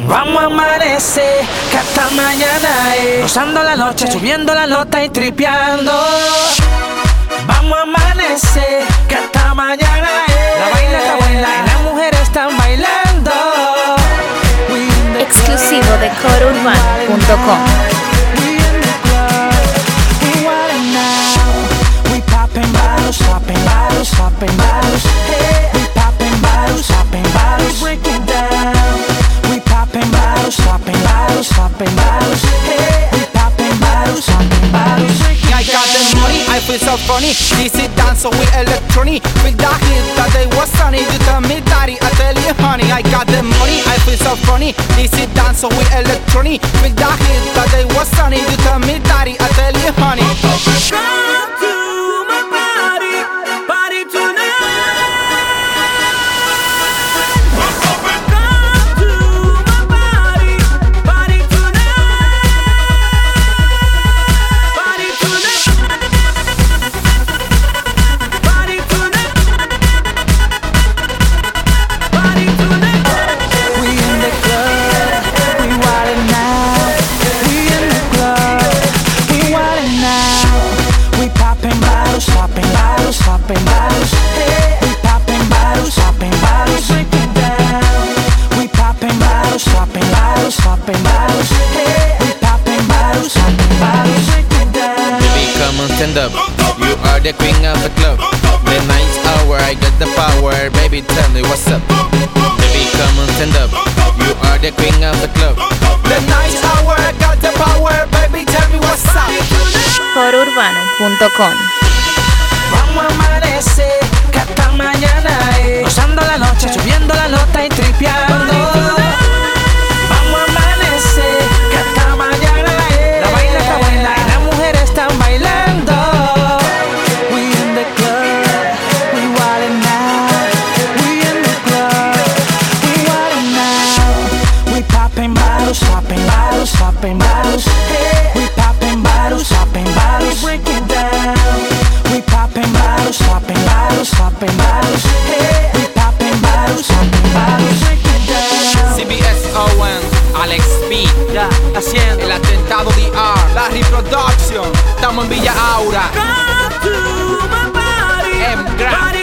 Vamos a amanecer, que hasta mañana gozando la noche, subiendo la nota y tripeando. Vamos a amanecer, que hasta mañana la vaina está buena y las mujeres están bailando. Exclusivo de coreurbano.com. Swapping bottles, swapping bottles, hey. We popping bottles, swapping bottles, break it down. We popping bottles, swapping bottles, swapping bottles, hey. We popping bottles, swapping bottles. I got the money, I feel so funny. This is dance so with electronic. With the hit that they was sunny. You tell me daddy, I tell you honey. I got the money, I feel so funny. This is dance so with electronic. With the hit that they was sunny. You tell me daddy, I tell you honey. Swapping bottles, hey. We popping bottles, swapping bottles, break it down. We popping bottles, swapping bottles, swapping bottles, hey. We popping bottles, swapping bottles, break it down. Baby, come on, stand up. You are the queen of the club. The night's hour, I got the power. Baby, tell me what's up. Baby, come on, stand up. You are the queen of the club. The night's hour, I got the power. Baby, tell me what's up. coreurbano.com. Vamos a amanecer, que hasta mañana gozando la noche, subiendo la nota y tripeando. Vamos a amanecer, que hasta mañana la vaina está buena y las mujeres están bailando. We in the club, we wildin' out. We in the club, we wildin' out. We popping bottles, swapping bottles, swapping bottles, hey. We popping bottles, swapping bottles, break it down. We popping bottles, swapping bottles, swapping bottles, hey. We popping bottles, swapping bottles, break it down. CBS Owen, Alex B, ya, haciendo el atentado DR, la reproducción, estamos en Villa Aura. M. Grant.